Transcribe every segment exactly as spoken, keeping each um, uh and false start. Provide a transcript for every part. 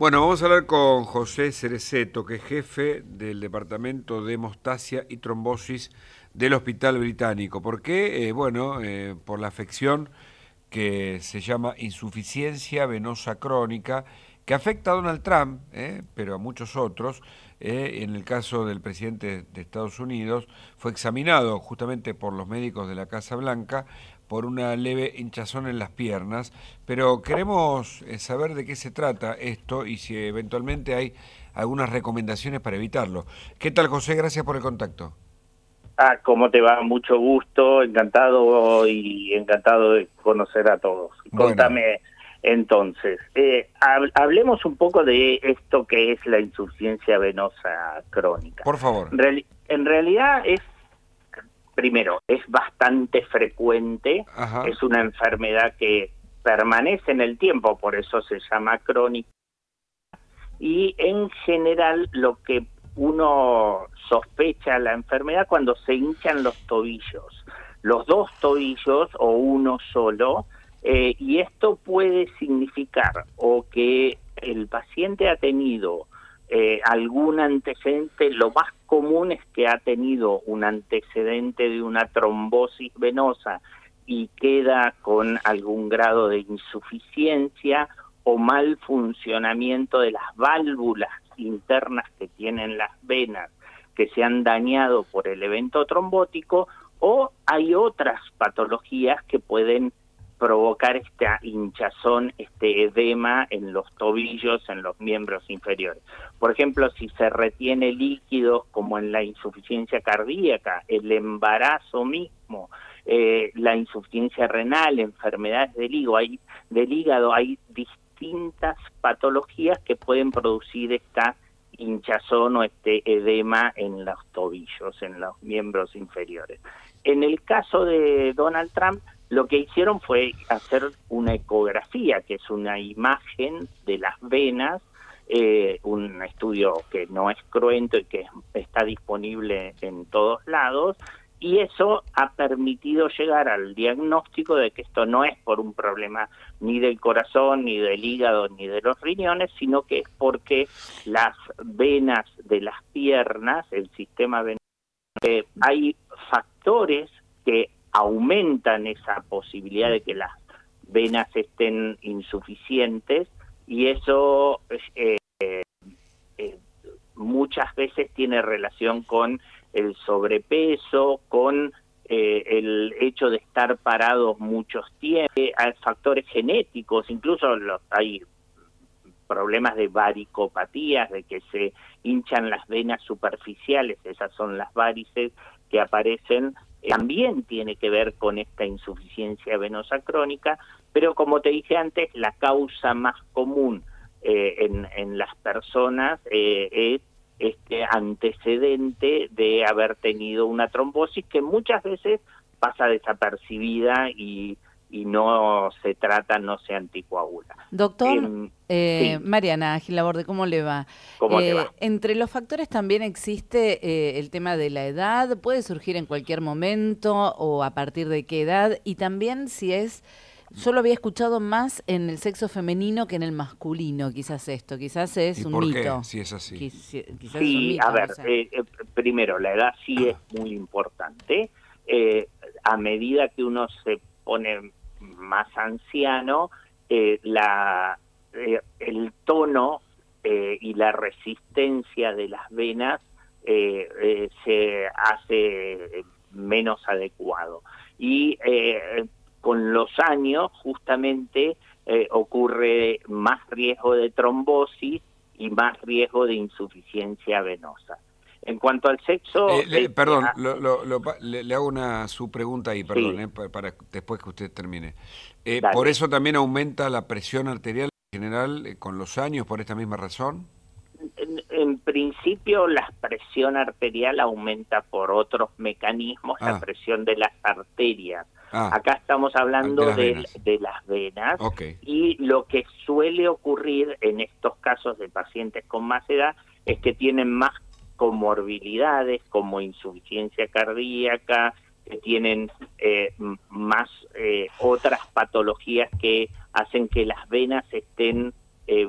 Bueno, vamos a hablar con José Cereceto, que es jefe del Departamento de Hemostasia y Trombosis del Hospital Británico. ¿Por qué? Eh, bueno, eh, por la afección que se llama insuficiencia venosa crónica, que afecta a Donald Trump, eh, pero a muchos otros. Eh, en el caso del presidente de Estados Unidos, fue examinado justamente por los médicos de la Casa Blanca por una leve hinchazón en las piernas, pero queremos eh, saber de qué se trata esto y si eventualmente hay algunas recomendaciones para evitarlo. ¿Qué tal, José? Gracias por el contacto. Ah, ¿cómo te va? Mucho gusto, encantado y encantado de conocer a todos. Bueno. Contame entonces, eh, hablemos un poco de esto que es la insuficiencia venosa crónica. Por favor. En, reali en realidad es, primero, es bastante frecuente. Ajá. Es una enfermedad que permanece en el tiempo, por eso se llama crónica. Y en general lo que uno sospecha la enfermedad cuando se hinchan los tobillos, los dos tobillos o uno solo, eh, y esto puede significar o que el paciente ha tenido eh, algún antecedente. Lo más común es que ha tenido un antecedente de una trombosis venosa y queda con algún grado de insuficiencia o mal funcionamiento de las válvulas internas que tienen las venas, que se han dañado por el evento trombótico, o hay otras patologías que pueden provocar esta hinchazón, este edema en los tobillos, en los miembros inferiores. Por ejemplo, si se retiene líquidos, como en la insuficiencia cardíaca, el embarazo mismo, eh, la insuficiencia renal, enfermedades del hígado, hay, del hígado, hay distintas patologías que pueden producir esta hinchazón o este edema en los tobillos, en los miembros inferiores. En el caso de Donald Trump, lo que hicieron fue hacer una ecografía, que es una imagen de las venas, eh, un estudio que no es cruento y que está disponible en todos lados, y eso ha permitido llegar al diagnóstico de que esto no es por un problema ni del corazón, ni del hígado, ni de los riñones, sino que es porque las venas de las piernas, el sistema venoso, eh, hay factores que aumentan esa posibilidad de que las venas estén insuficientes, y eso eh, eh, muchas veces tiene relación con el sobrepeso, con eh, el hecho de estar parados muchos tiempos. Hay factores genéticos, incluso los, hay problemas de varicopatías, de que se hinchan las venas superficiales, esas son las varices que aparecen. También tiene que ver con esta insuficiencia venosa crónica, pero como te dije antes, la causa más común eh, en, en las personas eh, es este antecedente de haber tenido una trombosis, que muchas veces pasa desapercibida y, y no se trata, no se anticoagula. Doctor, eh, eh, sí. Mariana Gilaborde, ¿cómo le va? ¿Cómo eh, te va? Entre los factores también existe eh, el tema de la edad. ¿Puede surgir en cualquier momento o a partir de qué edad? Y también si es... Yo lo había escuchado más en el sexo femenino que en el masculino, quizás esto, quizás es ¿Y un por mito. qué? Si es así. Quizás sí, es un mito, a ver, no sé. eh, eh, primero, la edad sí es muy importante. Eh, a medida que uno se pone más anciano, eh, la, eh, el tono eh, y la resistencia de las venas eh, eh, se hace menos adecuado. Y eh, con los años, justamente, eh, ocurre más riesgo de trombosis y más riesgo de insuficiencia venosa. En cuanto al sexo... Eh, le, eh, perdón, ah, lo, lo, lo, le, le hago una su pregunta ahí, perdón, sí. eh, para, para después que usted termine. Eh, Dale. ¿Por eso también aumenta la presión arterial en general eh, con los años, por esta misma razón? En, en principio, la presión arterial aumenta por otros mecanismos, ah. la presión de las arterias. Ah. Acá estamos hablando de las, de, de las venas. Okay. Y lo que suele ocurrir en estos casos de pacientes con más edad es que tienen más comorbilidades como insuficiencia cardíaca, que tienen eh, más eh, otras patologías que hacen que las venas estén eh,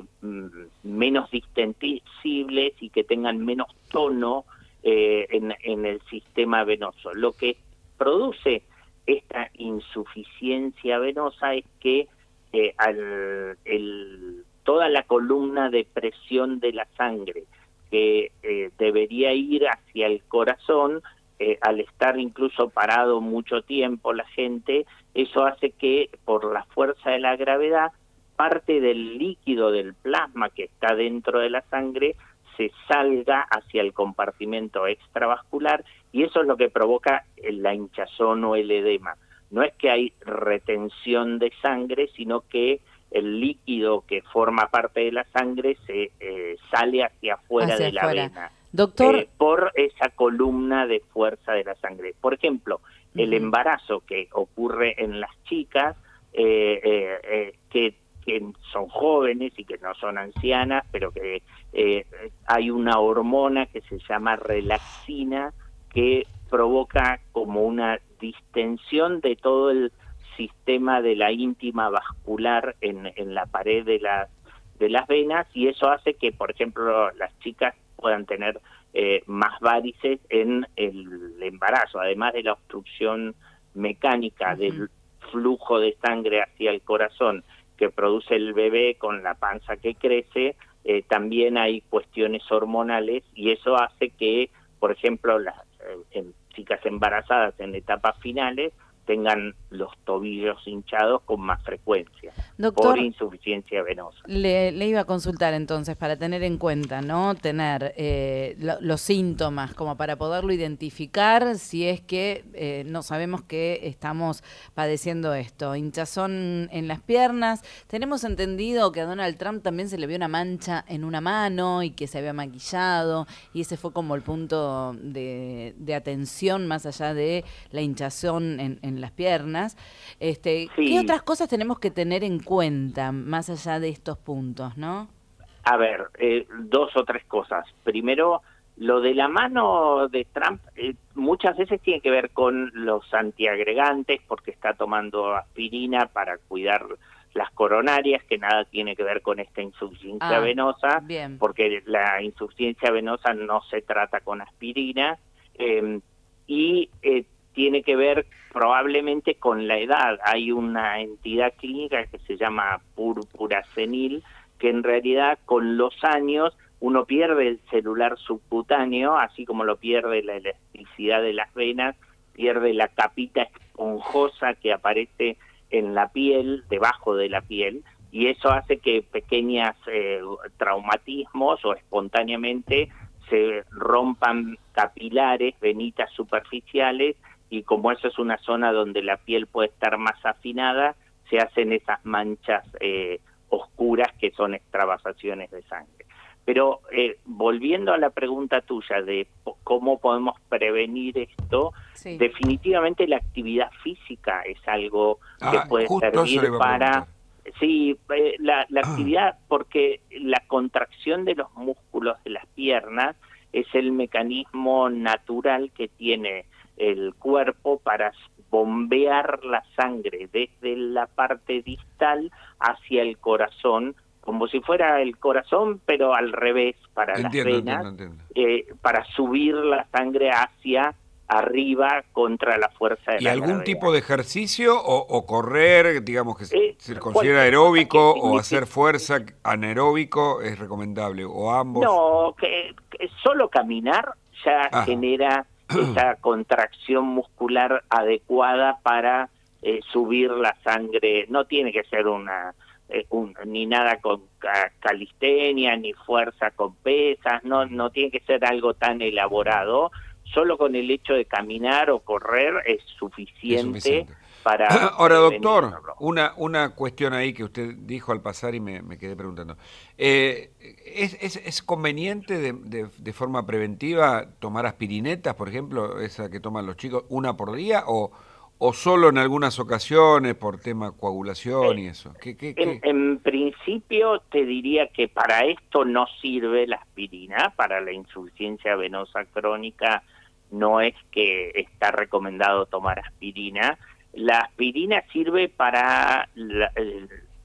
menos distensibles y que tengan menos tono eh, en, en el sistema venoso. Lo que produce esta insuficiencia venosa es que eh, al, el, toda la columna de presión de la sangre que eh, debería ir hacia el corazón, eh, al estar incluso parado mucho tiempo la gente, eso hace que por la fuerza de la gravedad parte del líquido del plasma que está dentro de la sangre se salga hacia el compartimento extravascular, y eso es lo que provoca la hinchazón o el edema. No es que hay retención de sangre, sino que el líquido que forma parte de la sangre se eh, sale hacia afuera hacia de la afuera. vena. Doctor, eh, por esa columna de fuerza de la sangre. Por ejemplo, uh-huh. el embarazo que ocurre en las chicas, eh, eh, eh, que que son jóvenes y que no son ancianas, pero que eh, hay una hormona que se llama relaxina que provoca como una distensión de todo el sistema de la íntima vascular en, en la pared de las, de las venas, y eso hace que, por ejemplo, las chicas puedan tener eh, más varices en el embarazo, además de la obstrucción mecánica uh-huh. del flujo de sangre hacia el corazón que produce el bebé con la panza que crece, eh, también hay cuestiones hormonales, y eso hace que, por ejemplo, las eh, en chicas embarazadas en etapas finales tengan los tobillos hinchados con más frecuencia. Doctor, por insuficiencia venosa. Le, le iba a consultar entonces para tener en cuenta, ¿no? Tener eh, lo, los síntomas como para poderlo identificar si es que eh, no sabemos que estamos padeciendo esto. Hinchazón en las piernas. Tenemos entendido que a Donald Trump también se le vio una mancha en una mano y que se había maquillado, y ese fue como el punto de, de atención más allá de la hinchazón en, en las piernas. Este, sí. ¿Qué otras cosas tenemos que tener en cuenta más allá de estos puntos, no? A ver, eh, dos o tres cosas. Primero, lo de la mano de Trump eh, muchas veces tiene que ver con los antiagregantes, porque está tomando aspirina para cuidar las coronarias, que nada tiene que ver con esta insuficiencia ah, venosa, bien. Porque la insuficiencia venosa no se trata con aspirina, eh, y eh, tiene que ver probablemente con la edad. Hay una entidad clínica que se llama púrpura senil, que en realidad con los años uno pierde el celular subcutáneo, así como lo pierde la elasticidad de las venas, pierde la capita esponjosa que aparece en la piel, debajo de la piel, y eso hace que pequeños eh, traumatismos o espontáneamente se rompan capilares, venitas superficiales, y como eso es una zona donde la piel puede estar más afinada, se hacen esas manchas eh, oscuras que son extravasaciones de sangre. Pero eh, volviendo a la pregunta tuya de cómo podemos prevenir esto, sí. definitivamente la actividad física es algo ah, que puede servir para... Sí, eh, la, la actividad, porque la contracción de los músculos de las piernas es el mecanismo natural que tiene el cuerpo para bombear la sangre desde la parte distal hacia el corazón, como si fuera el corazón, pero al revés para entiendo, las venas, entiendo, entiendo. Eh, para subir la sangre hacia arriba contra la fuerza de ¿Y la algún gravedad. tipo de ejercicio o, o correr, digamos que eh, se considera aeróbico, o hacer fuerza anaeróbico es recomendable, o ambos? No, que, que solo caminar ya Ajá. genera esa contracción muscular adecuada para eh, subir la sangre. No tiene que ser una eh, un, ni nada con ca calistenia, ni fuerza con pesas, no, no tiene que ser algo tan elaborado. Solo con el hecho de caminar o correr es suficiente, es suficiente. para... Ahora, doctor, una, una cuestión ahí que usted dijo al pasar y me, me quedé preguntando. Eh, ¿es, es, ¿Es conveniente de, de, de forma preventiva tomar aspirinetas, por ejemplo, esa que toman los chicos, una por día, o, o solo en algunas ocasiones por tema coagulación eh, y eso? ¿Qué, qué, en, qué? en principio te diría que para esto no sirve la aspirina, para la insuficiencia venosa crónica no es que está recomendado tomar aspirina. La aspirina sirve para la,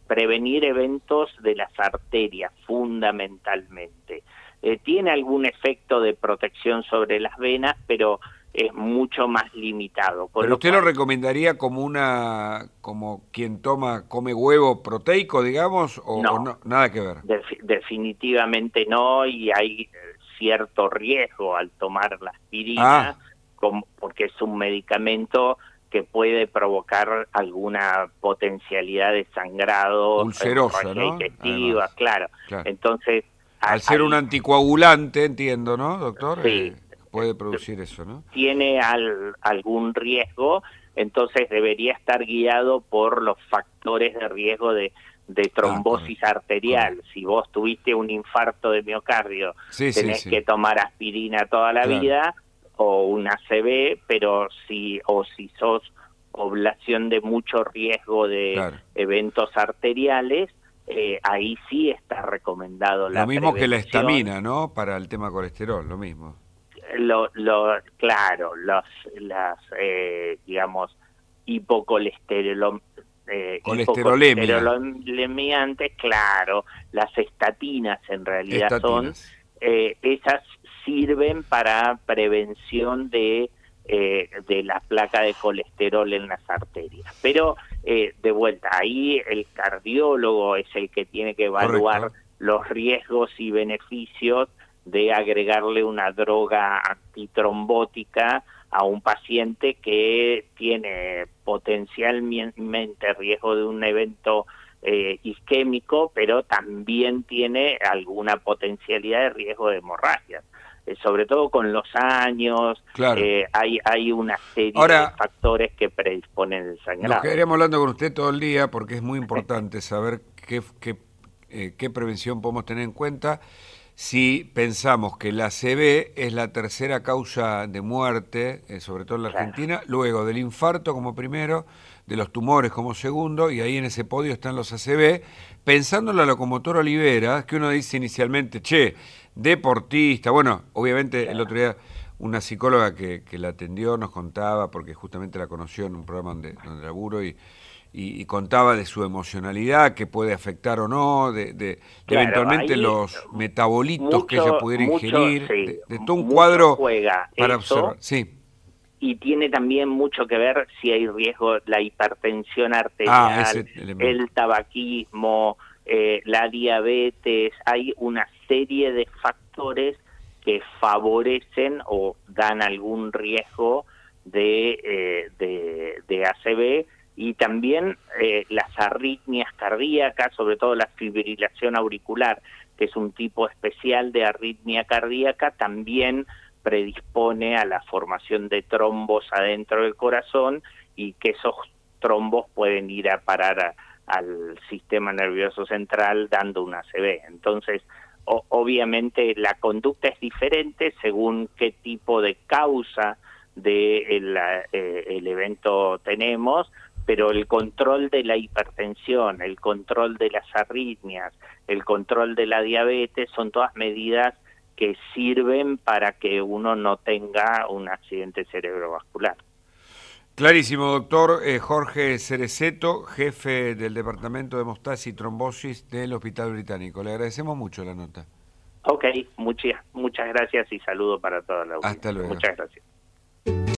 prevenir eventos de las arterias fundamentalmente. Eh, tiene algún efecto de protección sobre las venas, pero es mucho más limitado. Por ¿Pero usted cual, lo recomendaría como una, como quien toma, come huevo proteico, digamos, o no, o no nada que ver? Def, definitivamente no, y hay cierto riesgo al tomar la aspirina, ah. como, porque es un medicamento que puede provocar alguna potencialidad de sangrado, ulcerosa, ¿no? Digestiva, claro. claro. Entonces, al ahí, ser un anticoagulante, entiendo, ¿no, doctor? Sí. Eh, puede producir eso, ¿no? Tiene al, algún riesgo, entonces debería estar guiado por los factores de riesgo de, de trombosis ah, arterial. Correcto. Si vos tuviste un infarto de miocardio, sí, tenés sí, sí. que tomar aspirina toda la claro. vida, o una A C V, pero si, o si sos población de mucho riesgo de claro. eventos arteriales, eh, ahí sí está recomendado la Lo mismo prevención. que la estamina, ¿no? Para el tema colesterol, lo mismo. Lo, lo, claro, los, las, eh, digamos, hipocolesterol, eh, hipocolesterolemiantes, claro, las estatinas en realidad estatinas. son, eh, esas sirven para prevención de, eh, de la placa de colesterol en las arterias. Pero, eh, de vuelta, ahí el cardiólogo es el que tiene que evaluar Correcto. los riesgos y beneficios de agregarle una droga antitrombótica a un paciente que tiene potencialmente riesgo de un evento eh, isquémico, pero también tiene alguna potencialidad de riesgo de hemorragias. Eh, sobre todo con los años, claro. eh, hay, hay una serie Ahora, de factores que predisponen el sangrado. Nos quedaríamos hablando con usted todo el día porque es muy importante saber qué, qué, eh, qué prevención podemos tener en cuenta. Si pensamos que la A C V es la tercera causa de muerte, eh, sobre todo en la claro. Argentina, luego del infarto como primero, de los tumores como segundo, y ahí en ese podio están los A C V, pensando en la locomotora Olivera, que uno dice inicialmente, che, deportista, bueno, obviamente claro. el otro día una psicóloga que, que la atendió nos contaba, porque justamente la conoció en un programa donde, donde laburo, y Y, y contaba de su emocionalidad, que puede afectar o no, de, de, claro, de eventualmente los metabolitos mucho, que ella pudiera mucho, ingerir, sí, de, de todo un cuadro juega para eso, observar. Sí. Y tiene también mucho que ver si hay riesgo, la hipertensión arterial, ah, el tabaquismo, eh, la diabetes, hay una serie de factores que favorecen o dan algún riesgo de, eh, de, de A C V, y también eh, las arritmias cardíacas, sobre todo la fibrilación auricular, que es un tipo especial de arritmia cardíaca, también predispone a la formación de trombos adentro del corazón, y que esos trombos pueden ir a parar a, al sistema nervioso central dando una A C V. Entonces, o, obviamente la conducta es diferente según qué tipo de causa del de eh, el evento tenemos, pero el control de la hipertensión, el control de las arritmias, el control de la diabetes, son todas medidas que sirven para que uno no tenga un accidente cerebrovascular. Clarísimo, doctor. Eh, Jorge Cereceto, jefe del Departamento de Hemostasia y Trombosis del Hospital Británico. Le agradecemos mucho la nota. Ok, muchas, muchas gracias y saludo para toda la audiencia. Hasta luego. Muchas gracias.